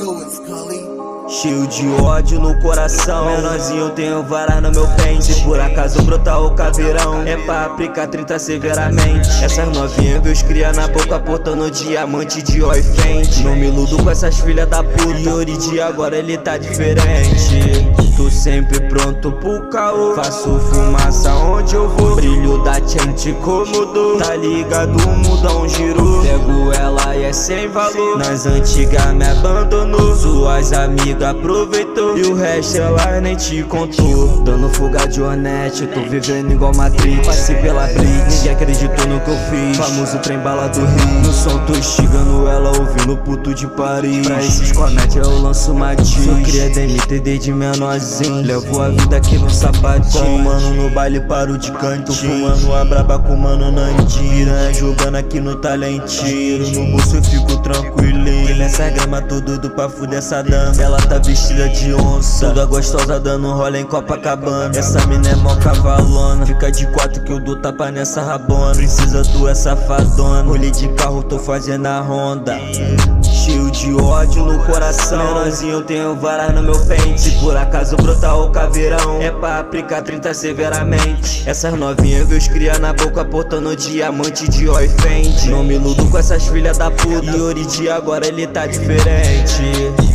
go, Scully. Cheio de ódio no coração, menorzinho eu tenho vara no meu pente. Se por acaso brotar o caveirão, é pra aplicar 30 severamente. Essas novinhas vê os cria na boca portando diamante de oi fente. Não me iludo com essas filhas da puta, e Origi agora ele tá diferente. Tô sempre pronto pro caô, faço fumaça onde eu vou. Brilho da gente como dou, tá ligado, o mundão girou. Pego ela e é sem valor, nas antigas me abandonou. Suas amigas aproveitou e o resto ela nem te contou. Dando fuga de honete, tô vivendo igual Matrix. Passei pela Blitz, ninguém acreditou no que eu fiz. Famoso trem bala do Rio, no som tô instigando ela, ouvindo puto de Paris. Pra esses comédia eu lanço Matiz. Sou cria da MTD de menorzinho, levo a vida aqui no sapatinho. Com o mano no baile paro de canto, fumando a braba com o mano Nandinho. Piranha jogando aqui no talentinho, no bolso eu fico tranquilinho. E nessa grama tô doido pra fuder essa dama, ela tá vestida de onça, toda gostosa dando rola em Copacabana. Essa mina é mó cavalona, fica de quatro que eu dou tapa nessa rabona. Precisa tu é safadona, rolê de carro tô fazendo a ronda. Cheio de ódio no coração, menorzinho eu tenho vara no meu pente. Se por acaso brotar o caveirão, é pra aplicar 30 severamente. Essas novinhas vê os cria na boca portando diamante de oi fente. Não me iludo com essas filhas da puta, e Origi agora ele tá diferente.